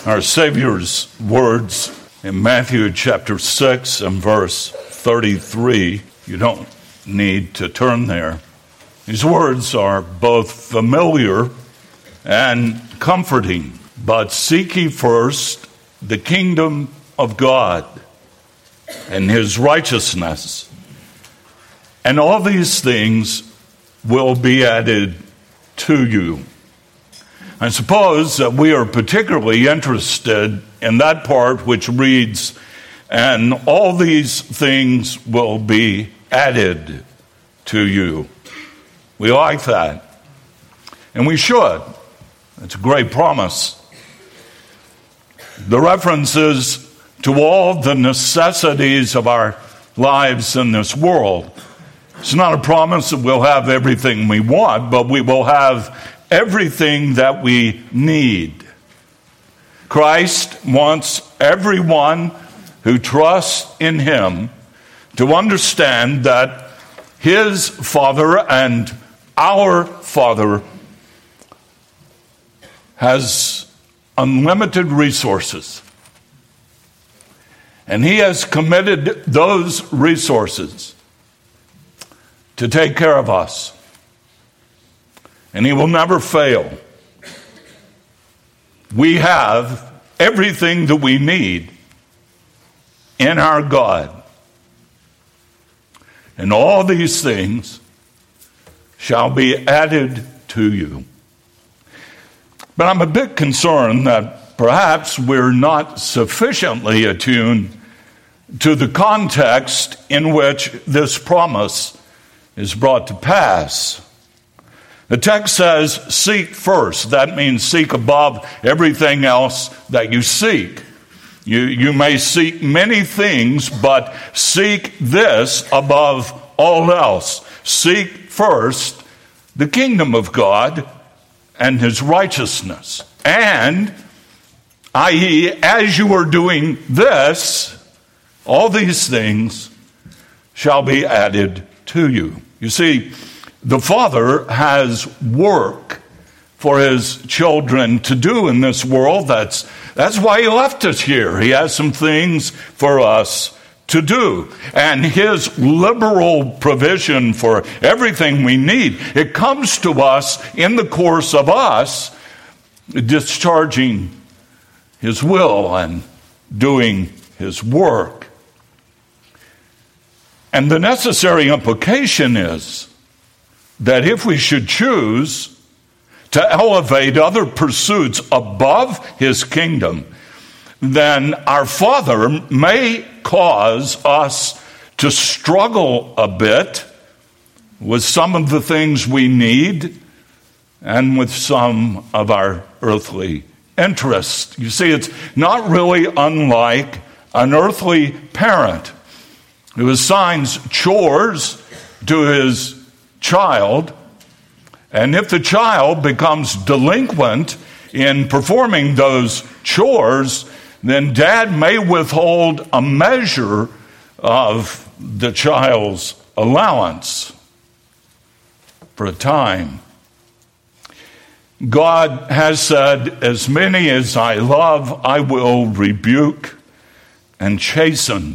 Our Savior's words in Matthew chapter 6 and verse 33, you don't need to turn there. These words are both familiar and comforting. But seek ye first the kingdom of God and his righteousness, and all these things will be added to you. I suppose that we are particularly interested in that part which reads, and all these things will be added to you. We like that, and we should. It's a great promise. The references to all the necessities of our lives in this world. It's not a promise that we'll have everything we want, but we will have everything that we need. Christ wants everyone who trusts in him to understand that his Father and our Father has unlimited resources. And he has committed those resources to take care of us. And he will never fail. We have everything that we need in our God. And all these things shall be added to you. But I'm a bit concerned that perhaps we're not sufficiently attuned to the context in which this promise is brought to pass. The text says, seek first. That means seek above everything else that you seek. You may seek many things, but seek this above all else. Seek first the kingdom of God and his righteousness. And, i.e., as you are doing this, all these things shall be added to you. You see, the Father has work for his children to do in this world. That's why he left us here. He has some things for us to do. And his liberal provision for everything we need, it comes to us in the course of us discharging his will and doing his work. And the necessary implication is that if we should choose to elevate other pursuits above his kingdom, then our Father may cause us to struggle a bit with some of the things we need and with some of our earthly interests. You see, it's not really unlike an earthly parent who assigns chores to his child, and if the child becomes delinquent in performing those chores, then dad may withhold a measure of the child's allowance for a time. God has said, as many as I love, I will rebuke and chasten.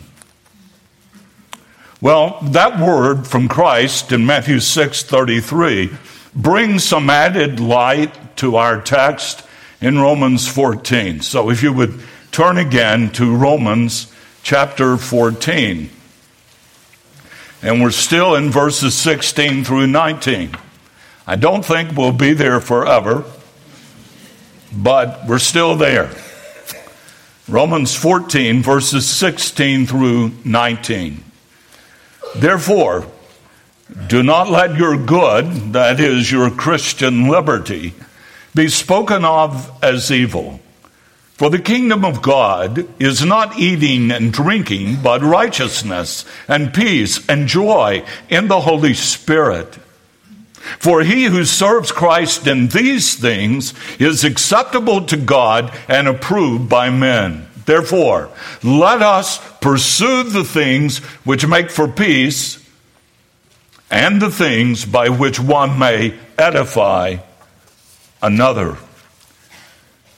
Well, that word from Christ in Matthew 6:33 brings some added light to our text in Romans 14. So if you would turn again to Romans chapter 14. And we're still in verses 16 through 19. I don't think we'll be there forever, but we're still there. Romans 14, verses 16 through 19. Therefore, do not let your good, that is, your Christian liberty, be spoken of as evil. For the kingdom of God is not eating and drinking, but righteousness and peace and joy in the Holy Spirit. For he who serves Christ in these things is acceptable to God and approved by men. Therefore, let us pursue the things which make for peace and the things by which one may edify another.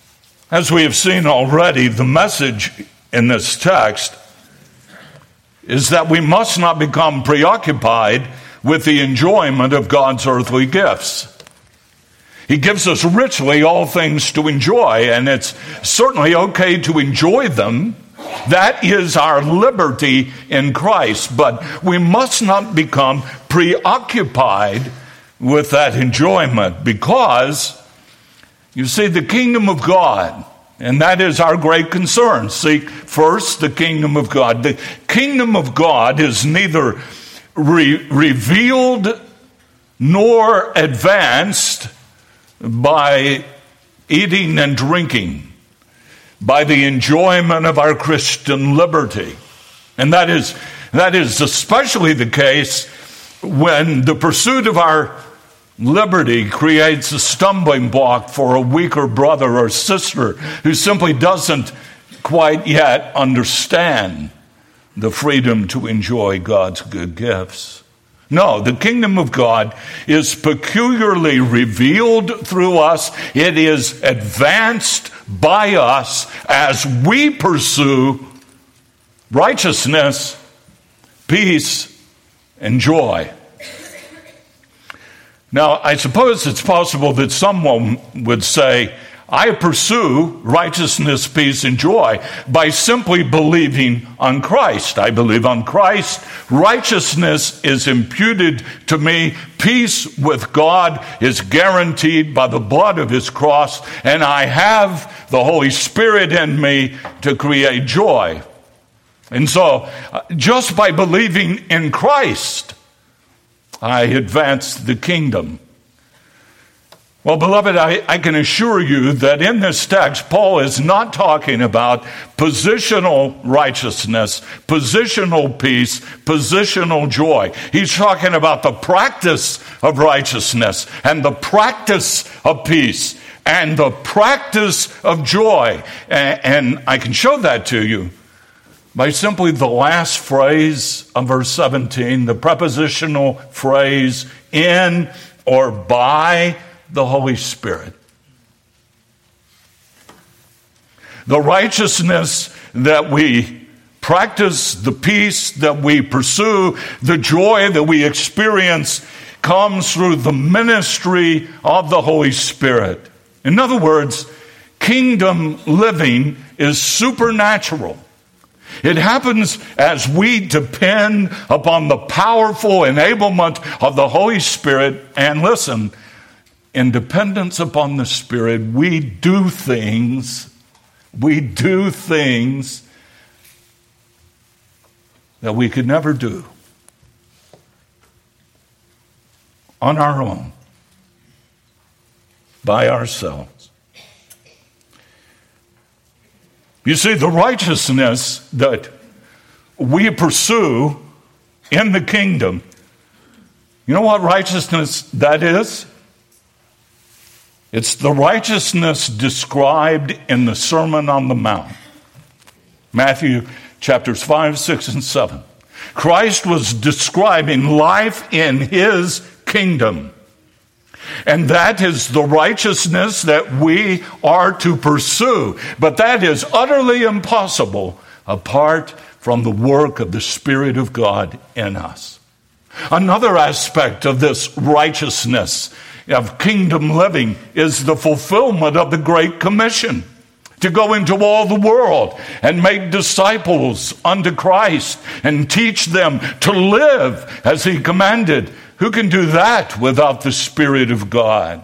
As we have seen already, the message in this text is that we must not become preoccupied with the enjoyment of God's earthly gifts. He gives us richly all things to enjoy, and it's certainly okay to enjoy them. That is our liberty in Christ, but we must not become preoccupied with that enjoyment, because, you see, the kingdom of God, and that is our great concern. Seek first the kingdom of God. The kingdom of God is neither revealed nor advanced by eating and drinking, by the enjoyment of our Christian liberty. And that is especially the case when the pursuit of our liberty creates a stumbling block for a weaker brother or sister who simply doesn't quite yet understand the freedom to enjoy God's good gifts. No, the kingdom of God is peculiarly revealed through us. It is advanced by us as we pursue righteousness, peace, and joy. Now, I suppose it's possible that someone would say, I pursue righteousness, peace, and joy by simply believing on Christ. I believe on Christ. Righteousness is imputed to me. Peace with God is guaranteed by the blood of his cross. And I have the Holy Spirit in me to create joy. And so, just by believing in Christ, I advance the kingdom. Well, beloved, I can assure you that in this text, Paul is not talking about positional righteousness, positional peace, positional joy. He's talking about the practice of righteousness and the practice of peace and the practice of joy. And I can show that to you by simply the last phrase of verse 17, the prepositional phrase, in or by the Holy Spirit. The righteousness that we practice, the peace that we pursue, the joy that we experience comes through the ministry of the Holy Spirit. In other words, kingdom living is supernatural. It happens as we depend upon the powerful enablement of the Holy Spirit. And listen, in dependence upon the Spirit, we do things that we could never do on our own, by ourselves. You see, the righteousness that we pursue in the kingdom, you know what righteousness that is? It's the righteousness described in the Sermon on the Mount. Matthew chapters 5, 6, and 7. Christ was describing life in his kingdom. And that is the righteousness that we are to pursue. But that is utterly impossible apart from the work of the Spirit of God in us. Another aspect of this righteousness of kingdom living is the fulfillment of the Great Commission, to go into all the world and make disciples unto Christ and teach them to live as he commanded. Who can do that without the Spirit of God?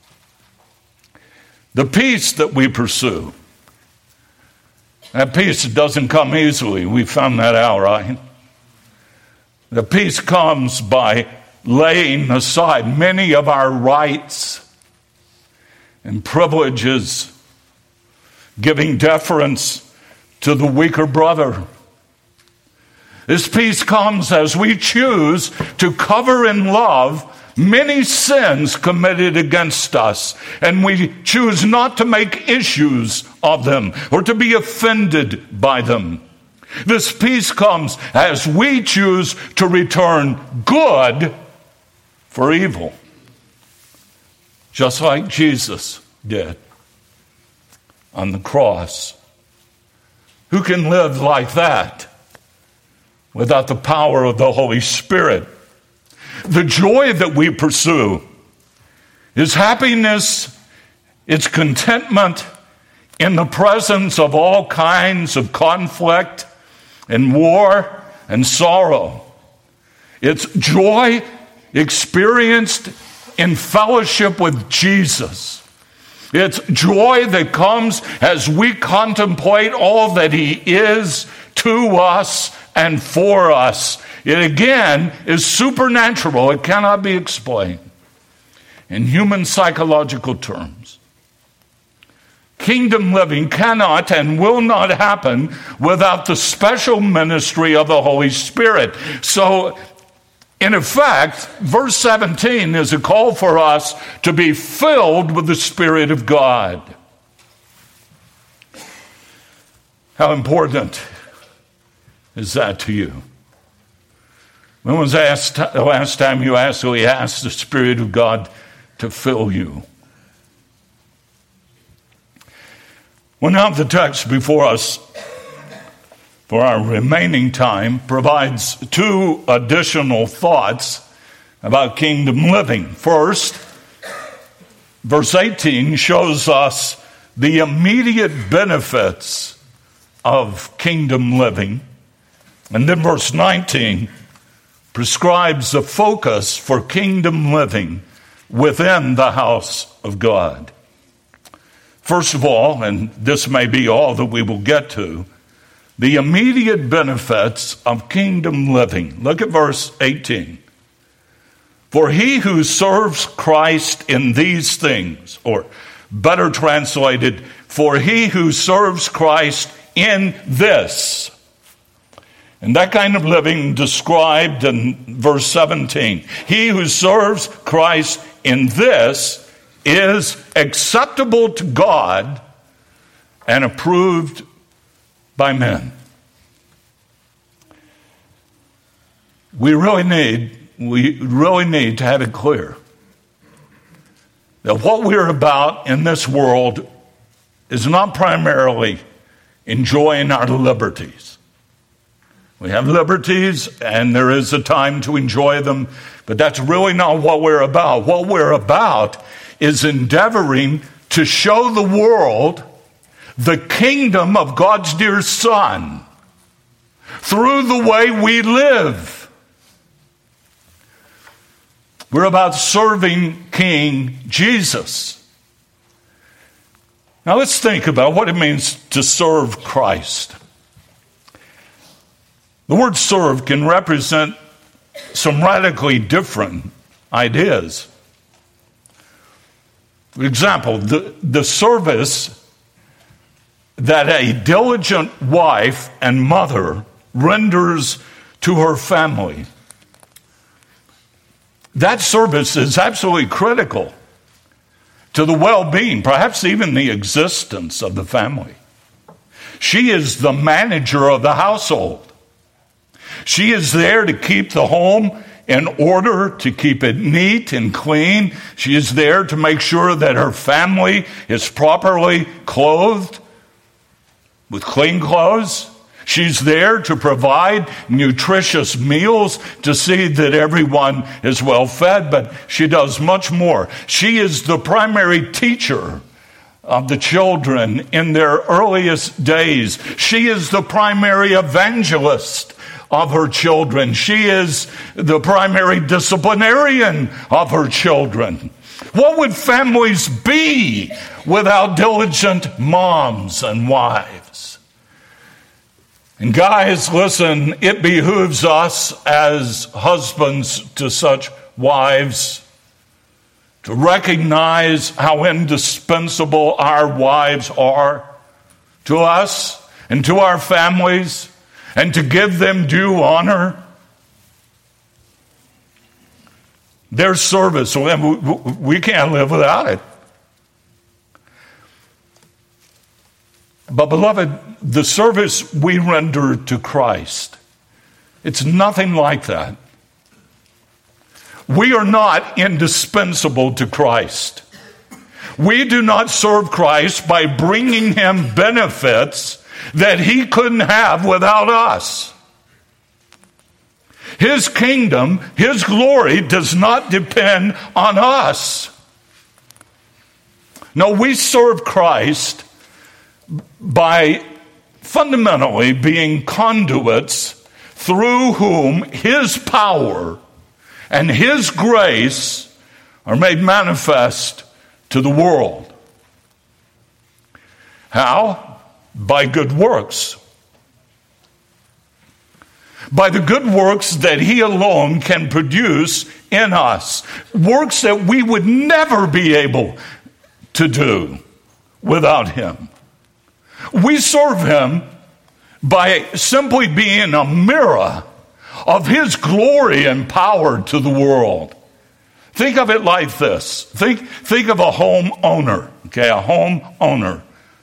The peace that we pursue, that peace doesn't come easily. We found that out, right? The peace comes by laying aside many of our rights and privileges, giving deference to the weaker brother. This peace comes as we choose to cover in love many sins committed against us, and we choose not to make issues of them or to be offended by them. This peace comes as we choose to return good for evil, just like Jesus did. on the cross. Who can live like that without the power of the Holy Spirit? The joy that we pursue is happiness, it's contentment in the presence of all kinds of conflict and war and sorrow. It's joy experienced in fellowship with Jesus. It's joy that comes as we contemplate all that he is to us and for us. It again is supernatural. It cannot be explained in human psychological terms. Kingdom living cannot and will not happen without the special ministry of the Holy Spirit. So, in effect, verse 17 is a call for us to be filled with the Spirit of God. How important is that to you? When was the last time you actually asked the Spirit of God to fill you? Well, now the text before us for our remaining time provides two additional thoughts about kingdom living. First, verse 18 shows us the immediate benefits of kingdom living. And then verse 19 prescribes the focus for kingdom living within the house of God. First of all, and this may be all that we will get to, the immediate benefits of kingdom living. Look at verse 18. For he who serves Christ in these things, or better translated, for he who serves Christ in this. And that kind of living described in verse 17. He who serves Christ in this is acceptable to God and approved by men. We really need to have it clear that what we're about in this world is not primarily enjoying our liberties. We have liberties, and there is a time to enjoy them, but that's really not what we're about. What we're about is endeavoring to show the world the kingdom of God's dear Son through the way we live. We're about serving King Jesus. Now let's think about what it means to serve Christ. The word serve can represent some radically different ideas. For example, the service that a diligent wife and mother renders to her family. That service is absolutely critical to the well-being, perhaps even the existence of the family. She is the manager of the household. She is there to keep the home in order, to keep it neat and clean. She is there to make sure that her family is properly clothed with clean clothes. She's there to provide nutritious meals, to see that everyone is well fed, but she does much more. She is the primary teacher of the children in their earliest days. She is the primary evangelist of her children. She is the primary disciplinarian of her children. What would families be without diligent moms and wives? And guys, listen, it behooves us as husbands to such wives to recognize how indispensable our wives are to us and to our families, and to give them due honor. Their service, we can't live without it. But beloved, the service we render to Christ, it's nothing like that. We are not indispensable to Christ. We do not serve Christ by bringing him benefits that he couldn't have without us. His kingdom, his glory does not depend on us. No, we serve Christ by fundamentally being conduits through whom his power and his grace are made manifest to the world. How? By good works. By the good works that he alone can produce in us. Works that we would never be able to do without him. We serve him by simply being a mirror of his glory and power to the world. Think of it like this. Think of a homeowner, okay, a homeowner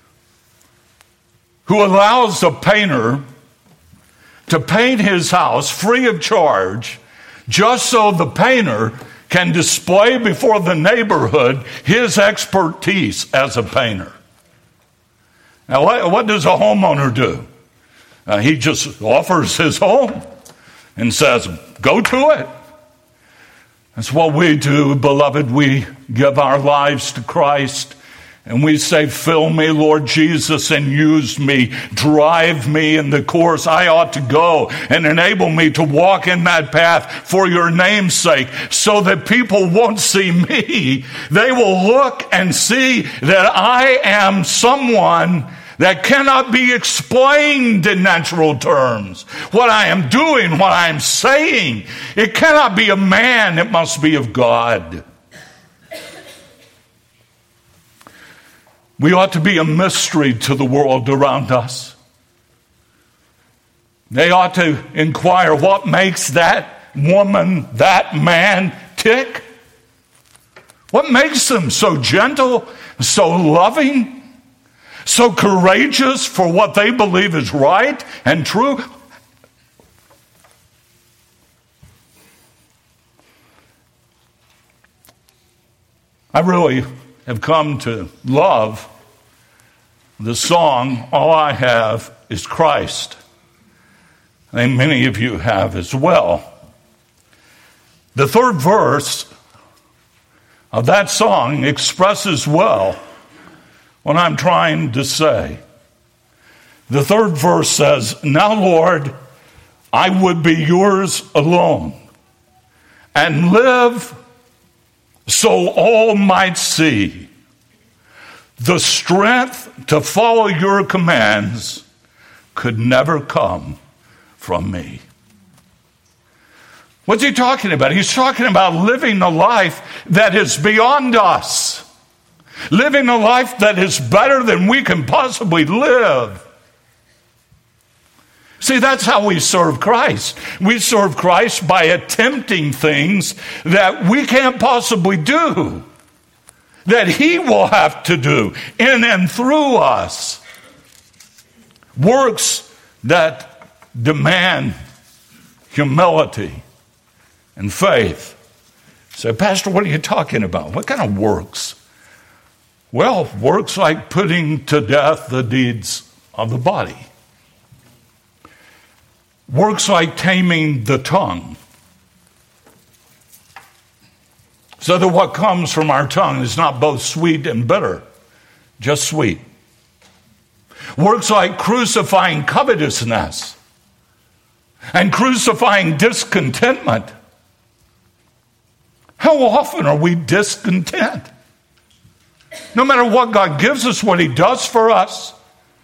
who allows a painter to paint his house free of charge just so the painter can display before the neighborhood his expertise as a painter. Now, what does a homeowner do? He just offers his home and says, go to it. That's what we do, beloved. We give our lives to Christ and we say, fill me, Lord Jesus, and use me. Drive me in the course I ought to go and enable me to walk in that path for your name's sake so that people won't see me. They will look and see that I am someone that cannot be explained in natural terms. What I am doing, what I am saying, it cannot be of man, it must be of God. We ought to be a mystery to the world around us. They ought to inquire, what makes that woman, that man tick? What makes them so gentle, so loving, so courageous for what they believe is right and true? I really have come to love the song, All I Have is Christ. I think many of you have as well. The third verse of that song expresses well what I'm trying to say. The third verse says, now, Lord, I would be yours alone and live so all might see the strength to follow your commands could never come from me. What's he talking about? He's talking about living a life that is beyond us. Living a life that is better than we can possibly live. See, that's how we serve Christ. We serve Christ by attempting things that we can't possibly do, that he will have to do in and through us. Works that demand humility and faith. So, Pastor, what are you talking about? What kind of works? Well, works like putting to death the deeds of the body. Works like taming the tongue, so that what comes from our tongue is not both sweet and bitter, just sweet. Works like crucifying covetousness and crucifying discontentment. How often are we discontent? No matter what God gives us, what he does for us,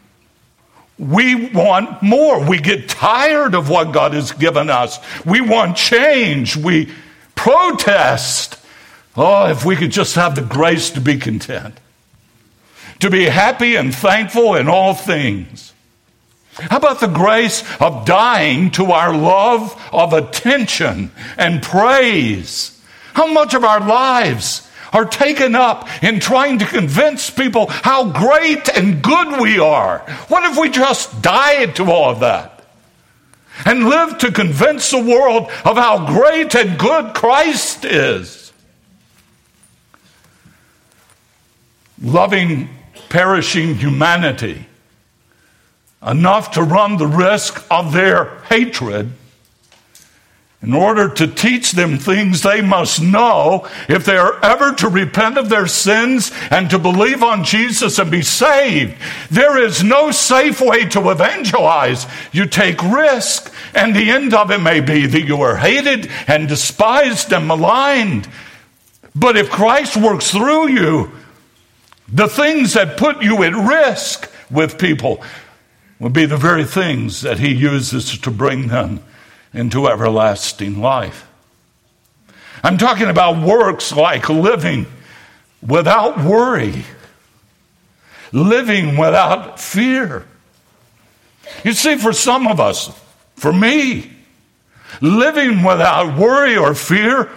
we want more. We get tired of what God has given us. We want change. We protest. Oh, if we could just have the grace to be content, to be happy and thankful in all things. How about the grace of dying to our love of attention and praise? How much of our lives are taken up in trying to convince people how great and good we are? What if we just died to all of that and lived to convince the world of how great and good Christ is? loving perishing humanity enough to run the risk of their hatred in order to teach them things they must know if they are ever to repent of their sins and to believe on Jesus and be saved. There is no safe way to evangelize. You take risk, and the end of it may be that you are hated and despised and maligned. But if Christ works through you, the things that put you at risk with people will be the very things that he uses to bring them into everlasting life. I'm talking about works like living without worry, living without fear. You see, for some of us, for me, living without worry or fear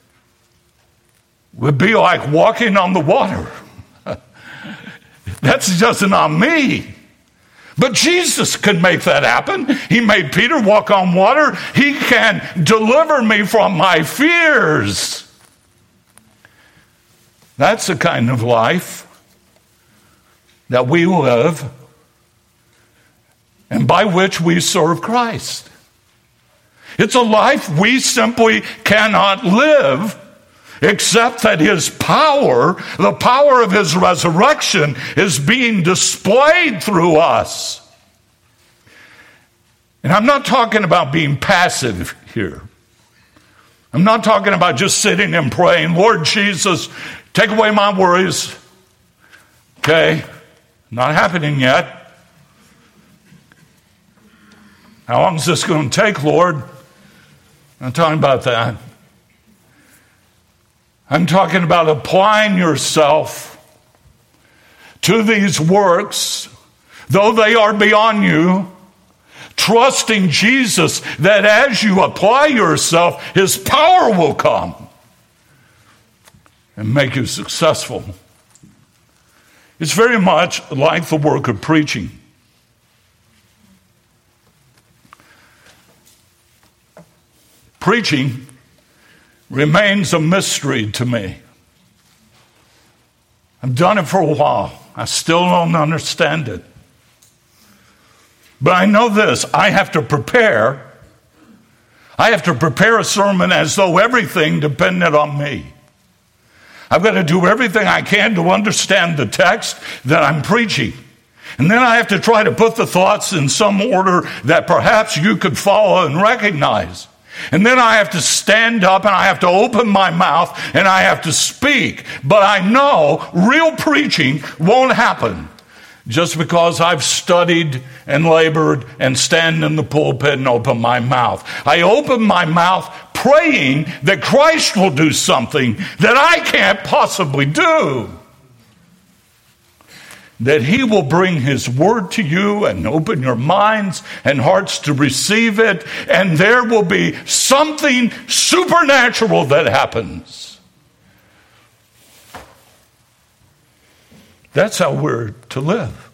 would be like walking on the water. That's just not me. But Jesus can make that happen. He made Peter walk on water. He can deliver me from my fears. That's the kind of life that we live and by which we serve Christ. It's a life we simply cannot live except that his power, the power of his resurrection, is being displayed through us. And I'm not talking about being passive here. I'm not talking about just sitting and praying, Lord Jesus, take away my worries. Okay, not happening yet. How long is this going to take, Lord? I'm not talking about that. I'm talking about applying yourself to these works, though they are beyond you, trusting Jesus that as you apply yourself, his power will come and make you successful. It's very much like the work of preaching. Preaching remains a mystery to me. I've done it for a while. I still don't understand it. But I know this, I have to prepare a sermon as though everything depended on me. I've got to do everything I can to understand the text that I'm preaching. And then I have to try to put the thoughts in some order that perhaps you could follow and recognize. And then I have to stand up and I have to open my mouth and I have to speak. But I know real preaching won't happen just because I've studied and labored and stand in the pulpit and open my mouth. I open my mouth praying that Christ will do something that I can't possibly do. That he will bring his word to you and open your minds and hearts to receive it, and there will be something supernatural that happens. That's how we're to live.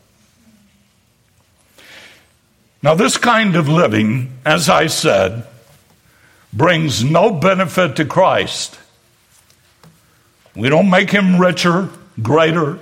Now, this kind of living, as I said, brings no benefit to Christ. We don't make him richer, greater.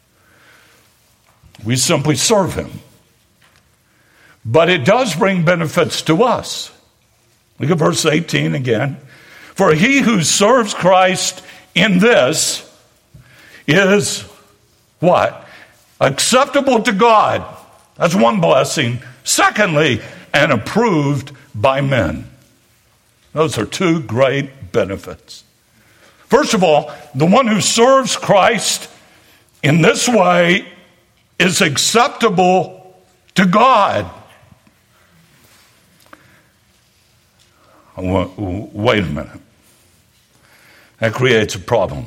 We simply serve him. But it does bring benefits to us. Look at verse 18 again. For he who serves Christ in this is what? Acceptable to God. That's one blessing. Secondly, and approved by men. Those are two great benefits. First of all, the one who serves Christ in this way is acceptable to God. Wait a minute. That creates a problem.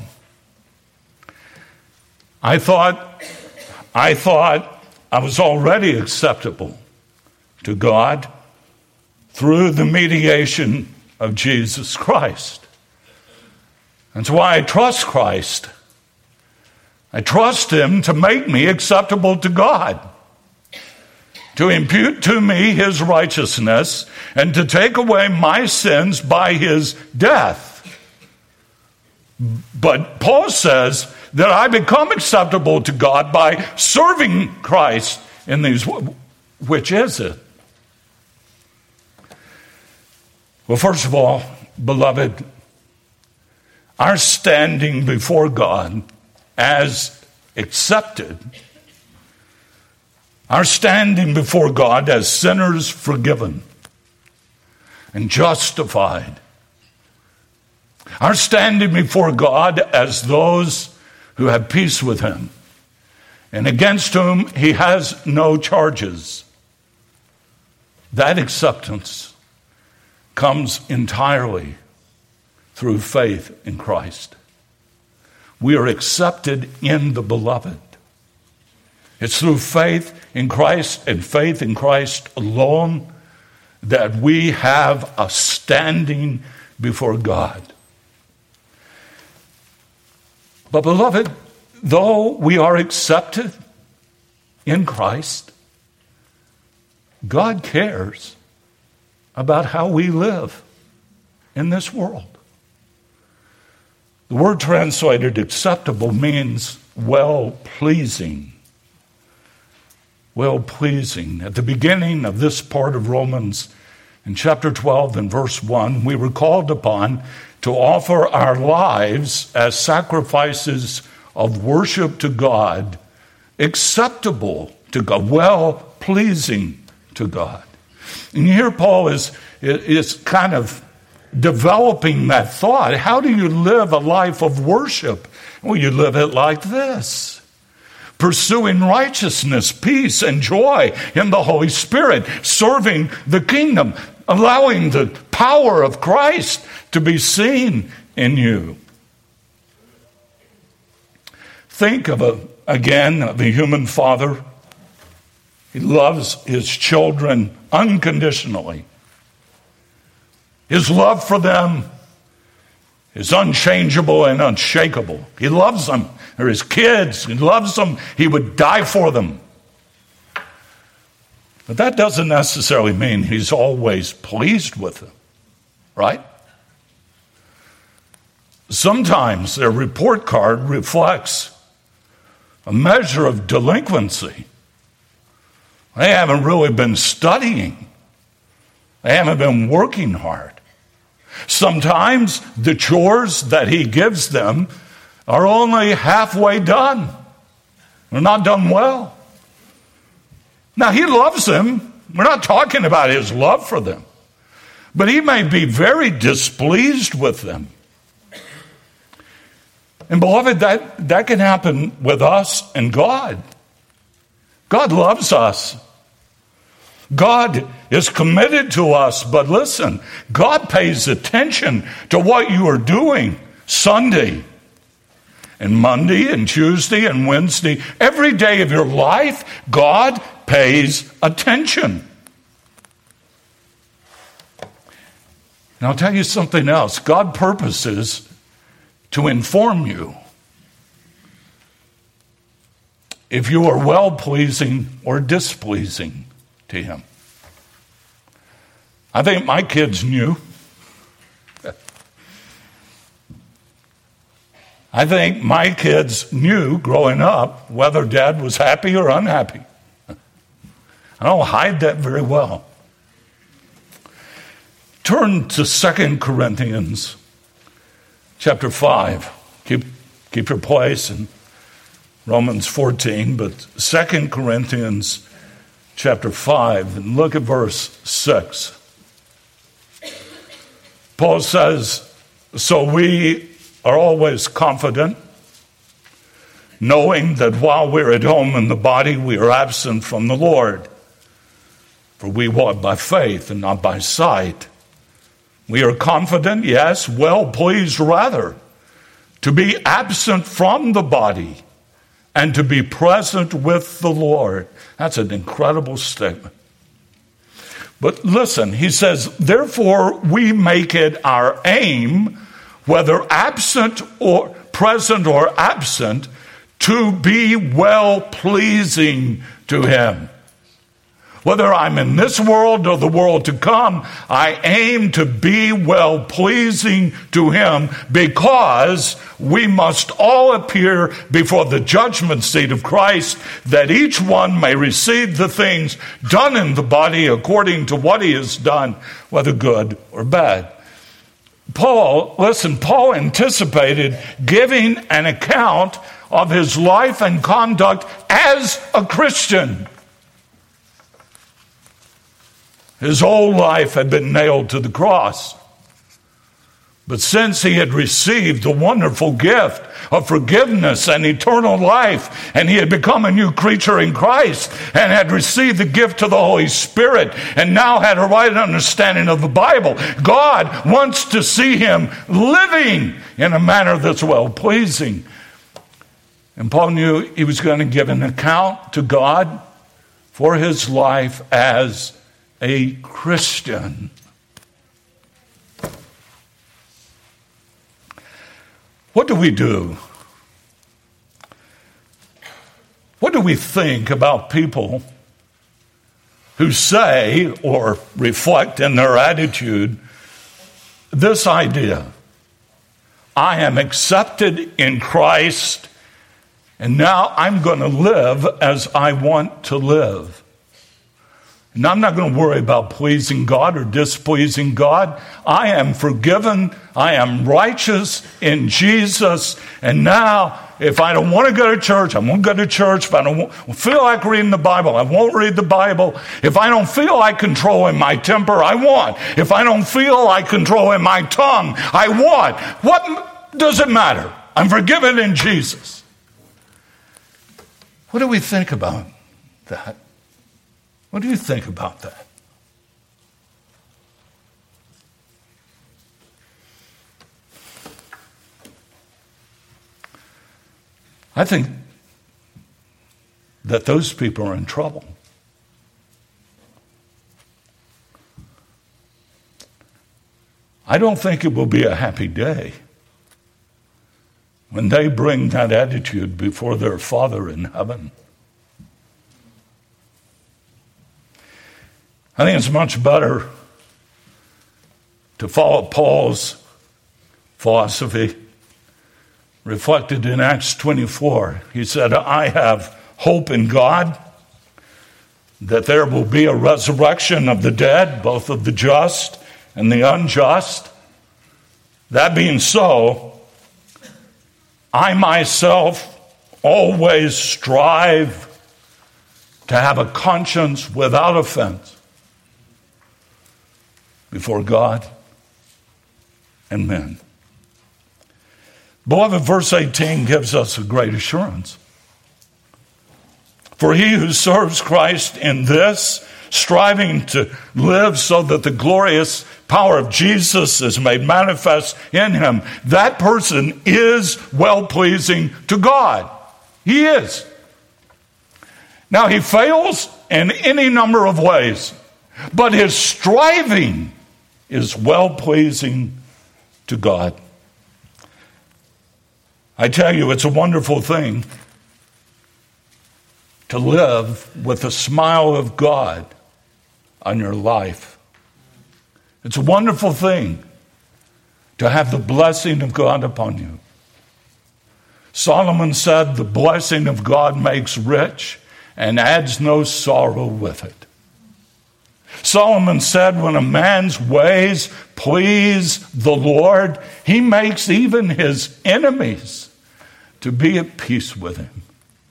I thought I was already acceptable to God through the mediation of Jesus Christ. That's why I trust Christ. I trust him to make me acceptable to God, to impute to me his righteousness, and to take away my sins by his death. But Paul says that I become acceptable to God by serving Christ in these. Which is it? Well, first of all, beloved, our standing before God as accepted, our standing before God as sinners forgiven and justified, our standing before God as those who have peace with him and against whom he has no charges, that acceptance comes entirely through faith in Christ. We are accepted in the beloved. It's through faith in Christ and faith in Christ alone that we have a standing before God. But beloved, though we are accepted in Christ, God cares about how we live in this world. The word translated acceptable means well-pleasing. Well-pleasing. At the beginning of this part of Romans, in chapter 12 and verse 1, we were called upon to offer our lives as sacrifices of worship to God, acceptable to God, well-pleasing to God. And here Paul is kind of developing that thought. How do you live a life of worship? Well, you live it like this: pursuing righteousness, peace, and joy in the Holy Spirit, serving the kingdom, allowing the power of Christ to be seen in you. Think of a human father. He loves his children unconditionally. His love for them is unchangeable and unshakable. He loves them. They're his kids. He loves them. He would die for them. But that doesn't necessarily mean he's always pleased with them, right? Sometimes their report card reflects a measure of delinquency. They haven't really been studying. They haven't been working hard. Sometimes the chores that he gives them are only halfway done. They're not done well. Now, he loves them. We're not talking about his love for them. But he may be very displeased with them. And beloved, that can happen with us and God. God loves us. God is committed to us. But listen, God pays attention to what you are doing Sunday and Monday and Tuesday and Wednesday. Every day of your life, God pays attention. And I'll tell you something else. God purposes to inform you if you are well-pleasing or displeasing to him. I think my kids knew. I think my kids knew growing up whether Dad was happy or unhappy. I don't hide that very well. Turn to 2 Corinthians chapter 5. Keep your place in Romans 14, but 2 Corinthians chapter 5, and look at verse 6. Paul says, "So we are always confident, knowing that while we're at home in the body, we are absent from the Lord. For we walk by faith and not by sight. We are confident, yes, well pleased rather, to be absent from the body and to be present with the Lord." That's an incredible statement. But listen, he says, "Therefore we make it our aim, whether absent or present or absent, to be well-pleasing to him." Whether I'm in this world or the world to come, I aim to be well-pleasing to him, because we must all appear before the judgment seat of Christ, that each one may receive the things done in the body according to what he has done, whether good or bad. Paul anticipated giving an account of his life and conduct as a Christian. His whole life had been nailed to the cross. But since he had received the wonderful gift of forgiveness and eternal life, and he had become a new creature in Christ, and had received the gift of the Holy Spirit, and now had a right understanding of the Bible, God wants to see him living in a manner that's well-pleasing. And Paul knew he was going to give an account to God for his life as a Christian. What do we do? What do we think about people who say or reflect in their attitude this idea: I am accepted in Christ, and now I'm going to live as I want to live. And I'm not going to worry about pleasing God or displeasing God. I am forgiven. I am righteous in Jesus. And now, if I don't want to go to church, I won't go to church. If I don't feel like reading the Bible, I won't read the Bible. If I don't feel like controlling my temper, I won't. If I don't feel like controlling my tongue, I won't. What does it matter? I'm forgiven in Jesus. What do we think about that? What do you think about that? I think that those people are in trouble. I don't think it will be a happy day when they bring that attitude before their Father in heaven. I think it's much better to follow Paul's philosophy reflected in Acts 24. He said, I have hope in God that there will be a resurrection of the dead, both of the just and the unjust. That being so, I myself always strive to have a conscience without offense before God and men. Beloved, verse 18 gives us a great assurance. For he who serves Christ in this, striving to live so that the glorious power of Jesus is made manifest in him, that person is well-pleasing to God. He is. Now, he fails in any number of ways, but his striving is well-pleasing to God. I tell you, it's a wonderful thing to live with the smile of God on your life. It's a wonderful thing to have the blessing of God upon you. Solomon said, the blessing of God makes rich and adds no sorrow with it. Solomon said, when a man's ways please the Lord, he makes even his enemies to be at peace with him.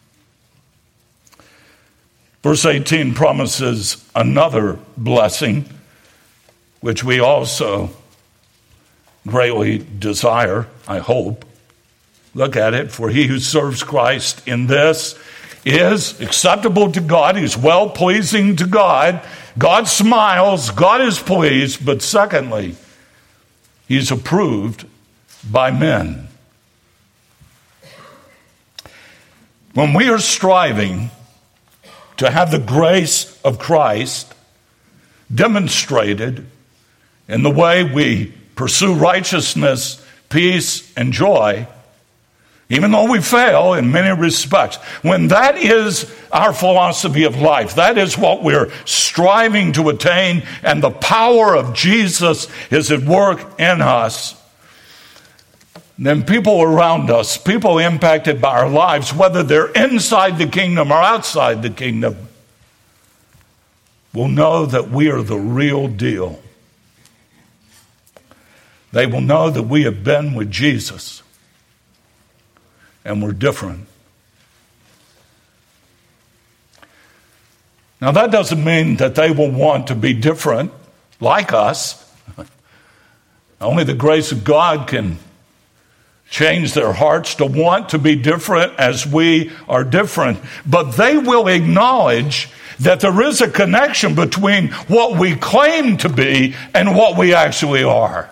Verse 18 promises another blessing, which we also greatly desire, I hope. Look at it. For he who serves Christ in this is acceptable to God. He's well-pleasing to God. God smiles. God is pleased. But secondly, he's approved by men. When we are striving to have the grace of Christ demonstrated in the way we pursue righteousness, peace, and joy, even though we fail in many respects, when that is our philosophy of life, that is what we're striving to attain, and the power of Jesus is at work in us, then people around us, people impacted by our lives, whether they're inside the kingdom or outside the kingdom, will know that we are the real deal. They will know that we have been with Jesus and we're different. Now, that doesn't mean that they will want to be different like us. Only the grace of God can change their hearts to want to be different as we are different. But they will acknowledge that there is a connection between what we claim to be and what we actually are.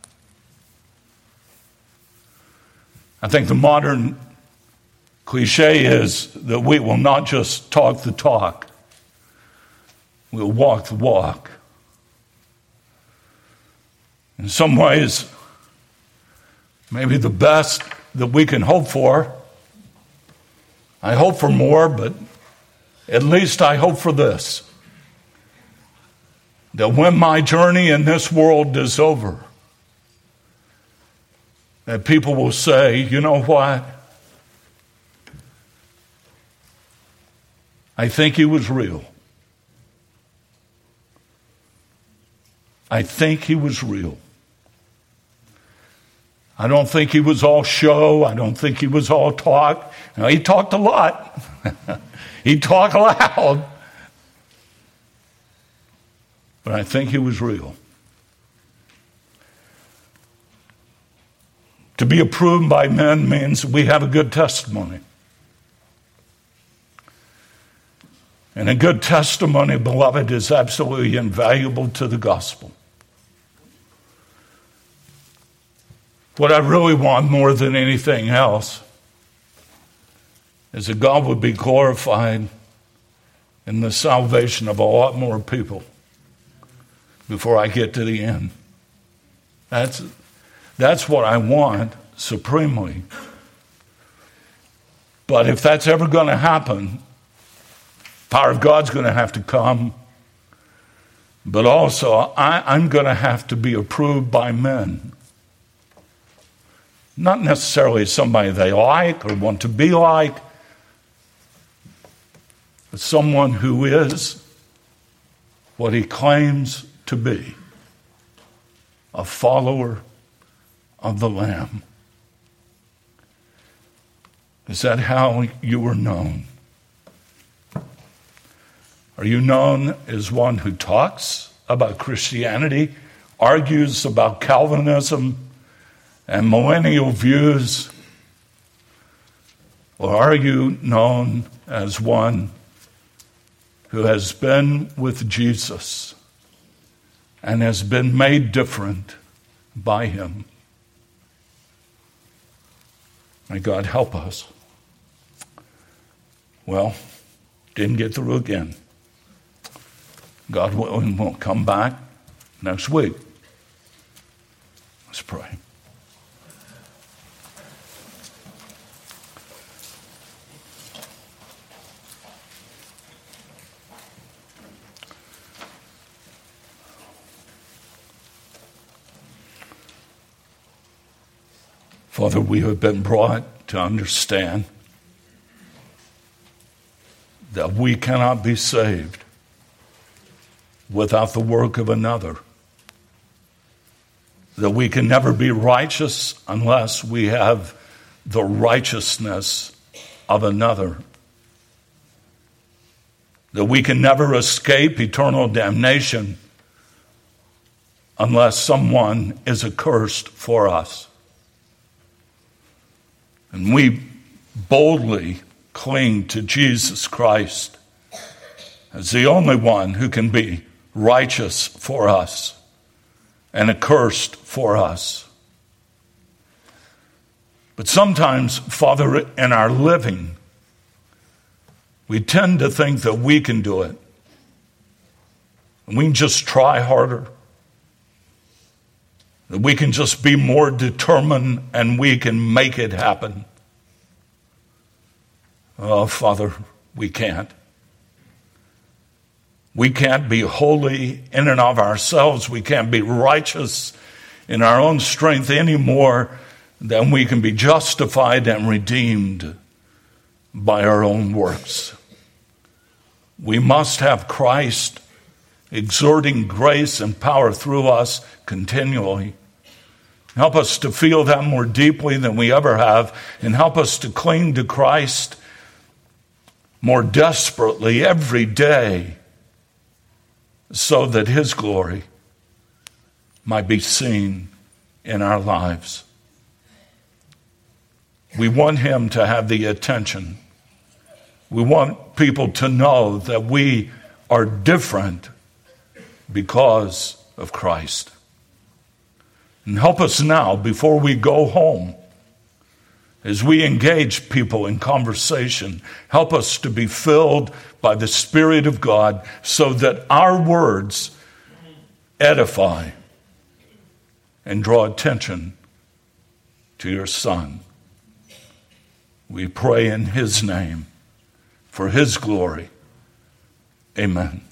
I think the modern cliche is that we will not just talk the talk, we'll walk the walk. In some ways, maybe the best that we can hope for. I hope for more, but at least I hope for this. That when my journey in this world is over, that people will say, you know what? I think he was real. I think he was real. I don't think he was all show. I don't think he was all talk. You know, he talked a lot. He talked loud. But I think he was real. To be approved by men means we have a good testimony. And a good testimony, beloved, is absolutely invaluable to the gospel. What I really want more than anything else is that God would be glorified in the salvation of a lot more people before I get to the end. That's what I want supremely. But if that's ever going to happen, power of God's going to have to come. But also, I'm going to have to be approved by men. Not necessarily somebody they like or want to be like, but someone who is what he claims to be, a follower of the Lamb. Is that how you were known? Are you known as one who talks about Christianity, argues about Calvinism and millennial views? Or are you known as one who has been with Jesus and has been made different by him? May God help us. Well, didn't get through again. God willing, we'll come back next week. Let's pray. Father, we have been brought to understand that we cannot be saved without the work of another. That we can never be righteous unless we have the righteousness of another. That we can never escape eternal damnation unless someone is accursed for us. And we boldly cling to Jesus Christ as the only one who can be righteous for us and accursed for us. But sometimes, Father, in our living, we tend to think that we can do it. And we can just try harder. That we can just be more determined and we can make it happen. Oh, Father, we can't. We can't be holy in and of ourselves. We can't be righteous in our own strength any more than we can be justified and redeemed by our own works. We must have Christ exerting grace and power through us continually. Help us to feel that more deeply than we ever have, and help us to cling to Christ more desperately every day so that his glory might be seen in our lives. We want him to have the attention. We want people to know that we are different because of Christ. And help us now, before we go home, as we engage people in conversation, help us to be filled by the Spirit of God so that our words edify and draw attention to your Son. We pray in his name, for his glory. Amen.